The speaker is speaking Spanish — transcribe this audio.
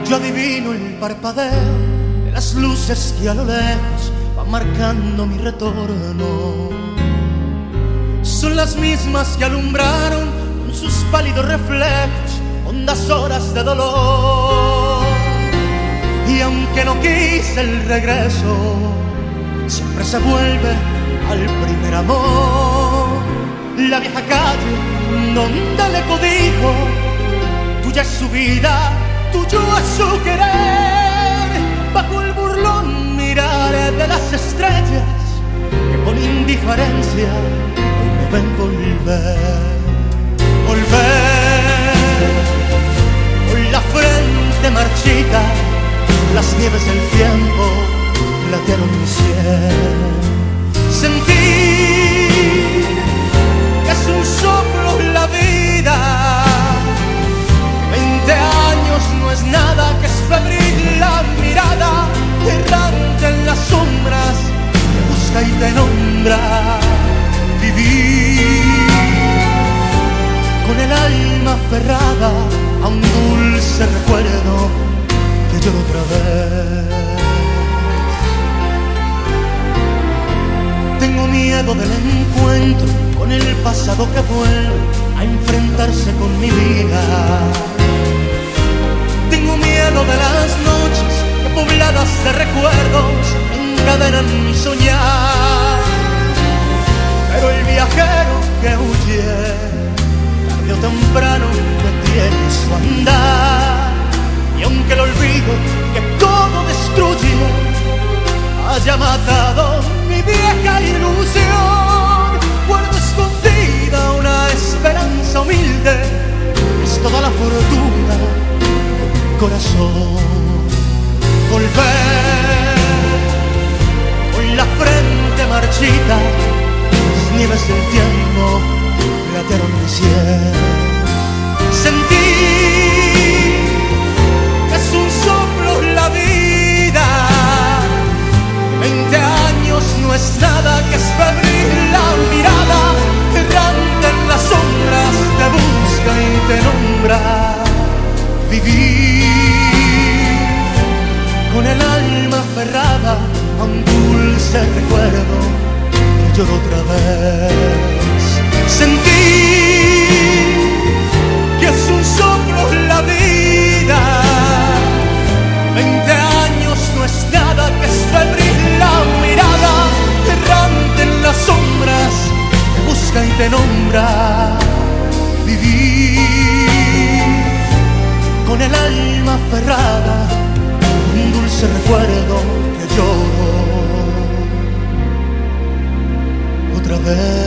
Yo adivino el parpadeo de las luces que a lo lejos van marcando mi retorno. Son las mismas que alumbraron con sus pálidos reflejos hondas horas de dolor. Y aunque no quise el regreso, siempre se vuelve al primer amor. La vieja calle donde le codijo, tuya es su vida, tuyo es su querer. Bajo el burlón mirar de las estrellas que con indiferencia hoy me ven volver. Volver, con la frente marchita, las nieves del tiempo platearon mi cielo. Sentí que es un soplo la vida. 20 años no es nada, que es febril la mirada, errante en las sombras, te busca y te nombra. Vivir con el alma aferrada a un dulce recuerdo que lloro otra vez. Tengo miedo del encuentro con el pasado que vuelve a enfrentarse con mi vida. Tengo miedo de las noches que pobladas de recuerdos encadenan mi soñar. Pero el viajero que huye, tarde o temprano detiene su andar. Y aunque el olvido que todo destruye haya matado mi vieja ilusión, guardo escondida una esperanza humilde, es toda la fortuna de mi corazón. Volver con la frente marchita, las nieves del tiempo platearon mi cielo. Sentí que es un soplo la vida. 20 años no es nada, que es febril la mirada, errante en las sombras, te busca y te nombra. Vivir con el alma aferrada a un dulce recuerdo que lloro otra vez. Sentir que es un soplo la vida. 20 años no es nada, que es febril la mirada, errante en las sombras, te busca y te nombra. Vivir con el alma aferrada, un dulce recuerdo que lloro otra vez.